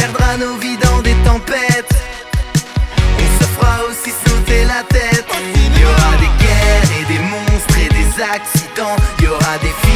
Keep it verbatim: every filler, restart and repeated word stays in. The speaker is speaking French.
perdra nos vies dans des tempêtes. On se fera aussi sauter la tête. Il y aura des guerres et des monstres et des accidents. Il y aura des